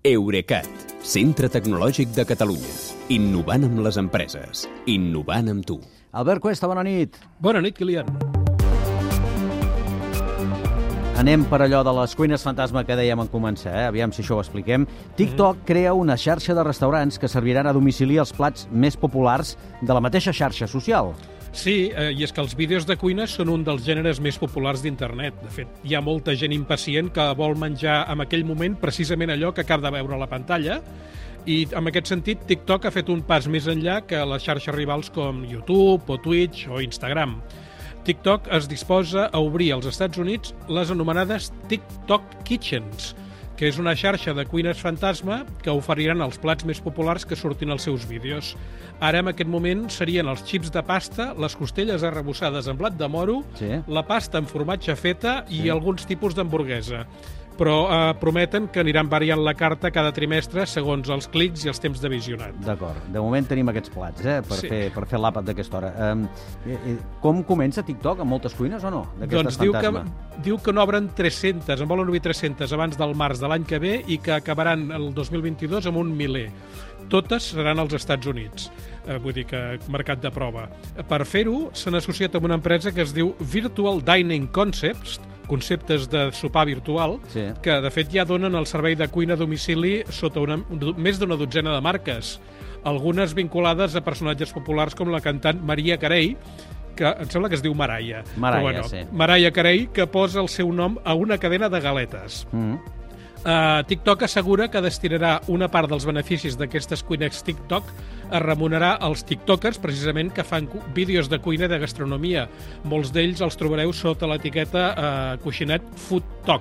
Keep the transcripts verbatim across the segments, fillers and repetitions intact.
Eurecat, centre tecnològic de Catalunya. Innovant amb les empreses. Innovant amb tu. Albert Cuesta, bona nit. Bona nit, Kilian. Anem per allò de les cuines fantasma que dèiem en començar, eh? Aviam si això ho expliquem. TikTok crea una xarxa de restaurants que serviran a domicili els plats més populars de la mateixa xarxa social. Sí, eh, i és que els vídeos de cuina són un dels gèneres més populars d'internet. De fet, hi ha molta gent impacient que vol menjar en aquell moment precisament allò que acaba de veure a la pantalla, i en aquest sentit TikTok ha fet un pas més enllà que les xarxes rivals com YouTube o Twitch o Instagram. TikTok es disposa a obrir als Estats Units les anomenades TikTok Kitchens, que és una xarxa de cuines fantasma que oferiran els plats més populars que surtin als seus vídeos. Ara, en aquest moment, serien els xips de pasta, les costelles arrebossades en blat de moro, Sí. la pasta amb formatge feta i Sí. alguns tipus d'hamburguesa. Però eh, prometen que aniran variant la carta cada trimestre segons els clics i els temps de visionat. D'acord. De moment tenim aquests plats, eh? Per Sí. fer, per fer l'àpat d'aquesta hora. Um, eh, eh, com comença TikTok? Amb moltes cuines o no? Doncs diu que, diu que n'obren tres-centes, en volen obrir tres-centes abans del març de l'any que ve i que acabaran el dos mil vint-i-dos amb un miler. Totes seran als Estats Units, eh, vull dir que mercat de prova. Per fer-ho, s'han associat amb una empresa que es diu Virtual Dining Concepts, conceptes de sopar virtual, Sí. que de fet ja donen el servei de cuina a domicili sota una, més d'una dotzena de marques, algunes vinculades a personatges populars com la cantant Maria Carey, que em sembla que es diu Mariah. Mariah, Però bueno, sí. Mariah Carey, que posa el seu nom a una cadena de galetes. Mm. Uh, TikTok assegura que destinarà una part dels beneficis d'aquestes cuines TikTok a remunerar els tiktokers, precisament, que fan vídeos de cuina i de gastronomia. Molts d'ells els trobareu sota l'etiqueta uh, coixinet Food Talk.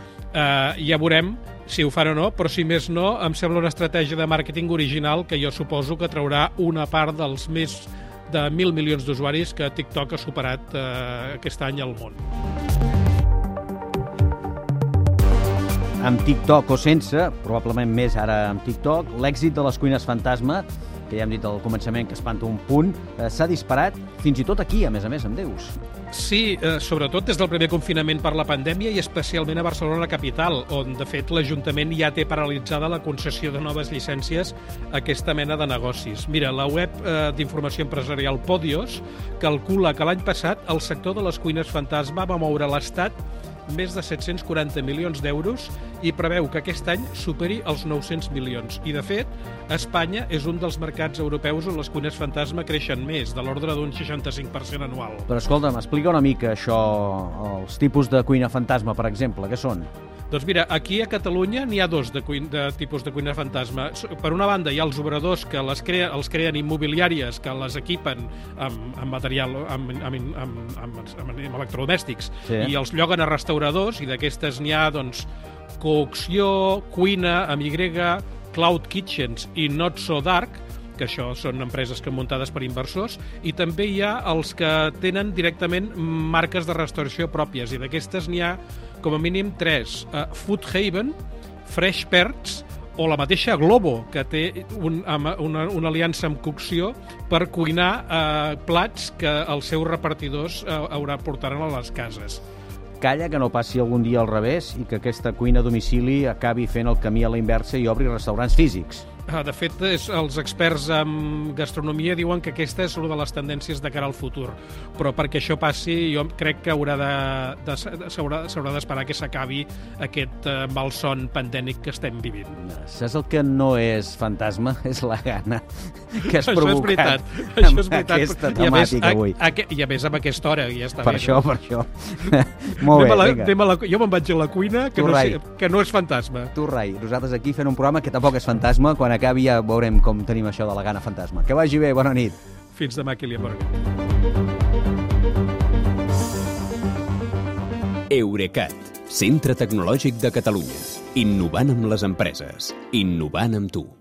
Uh, ja veurem si ho fan o no, però si més no, em sembla una estratègia de màrqueting original que jo suposo que traurà una part dels més de mil milions d'usuaris que TikTok ha superat uh, aquest any al món. Amb TikTok o sense, probablement més ara amb TikTok, l'èxit de les cuines fantasma, que ja hem dit al començament que espanta un punt, eh, s'ha disparat fins i tot aquí, a més a més, amb Déus. Sí, eh, sobretot des del primer confinament per la pandèmia i especialment a Barcelona capital, on, de fet, l'Ajuntament ja té paralitzada la concessió de noves llicències a aquesta mena de negocis. Mira, la web eh, d'informació empresarial Podios calcula que l'any passat el sector de les cuines fantasma va moure l'Estat més de set-cents quaranta milions d'euros i preveu que aquest any superi els nou-cents milions. I, de fet, Espanya és un dels mercats europeus on les cuines fantasma creixen més, de l'ordre d'un seixanta-cinc per cent anual. Però escolta'm, explica una mica això, els tipus de cuina fantasma, per exemple, què són? Doncs mira, aquí a Catalunya n'hi ha dos de, cuina, de tipus de cuina fantasma. Per una banda, hi ha els obradors que les crea, els creen immobiliàries, que les equipen amb, amb material, amb, amb, amb, amb, amb electrodomèstics, Sí. i els lloguen a restauradors, i d'aquestes n'hi ha, doncs, cocció, cuina, amb Y, Cloud Kitchens i Not So Dark, que això són empreses que muntades per inversors, i també hi ha els que tenen directament marques de restauració pròpies, i d'aquestes n'hi ha com a mínim tres: uh, Food Haven, Fresh Perts o la mateixa Globo, que té un, una, una aliança amb cocció per cuinar uh, plats que els seus repartidors uh, haurà portaran a les cases. Calla que no passi algun dia al revés i que aquesta cuina a domicili acabi fent el camí a la inversa i obri restaurants físics. De fet, és, els experts en gastronomia diuen que aquesta és una de les tendències de cara al futur. Però perquè això passi, jo crec que haurà de, de, s'haurà d'esperar que s'acabi aquest eh, malson pandèmic que estem vivint. Saps el que no és fantasma? És la gana que has Això és provocat veritat. Això és amb veritat. aquesta I a més, temàtica a, avui. a, I a més amb aquesta hora, ja està Per bé. això, no? per això. Molt bé, Anem a la, vinga. anem a la, jo me'n vaig a la cuina, que Tu, no, Rai. sé, que no és fantasma. Tu, Rai, nosaltres aquí fent un programa que tampoc és fantasma. Quan acabi ja veurem com tenim això de la gana fantasma. Que vagi bé, bona nit. Fins demà, Kilian Morgan. Eurecat, centre tecnològic de Catalunya. Innovant amb les empreses. Innovant amb tu.